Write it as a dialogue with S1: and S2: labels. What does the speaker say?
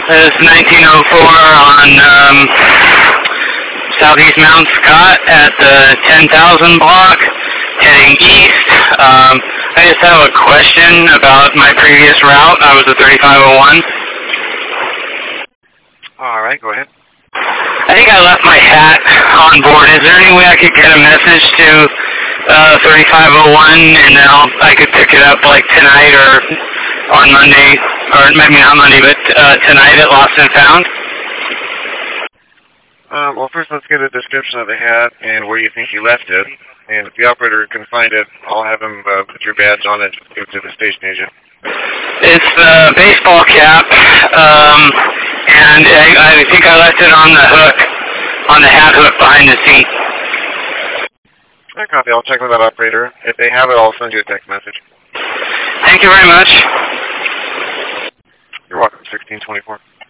S1: This is 1904 on Southeast Mount Scott at the 10,000 block, heading east. I just have a question about my previous route. I was a 3501.
S2: All right, go ahead.
S1: I think I left my hat on board. Is there any way I could get a message to 3501 and then I could pick it up like tonight or on Monday, or maybe not Monday, but tonight at Lost and Found?
S2: Well, first let's get a description of the hat and where you think you left it. And if the operator can find it, I'll have him put your badge on it and give it to the station agent.
S1: It's the baseball cap, and I think I left it on the hook, on the hat hook behind the seat.
S2: I copy. I'll check with that operator. If they have it, I'll send you a text message.
S1: Thank you very much.
S2: You're welcome. 1624.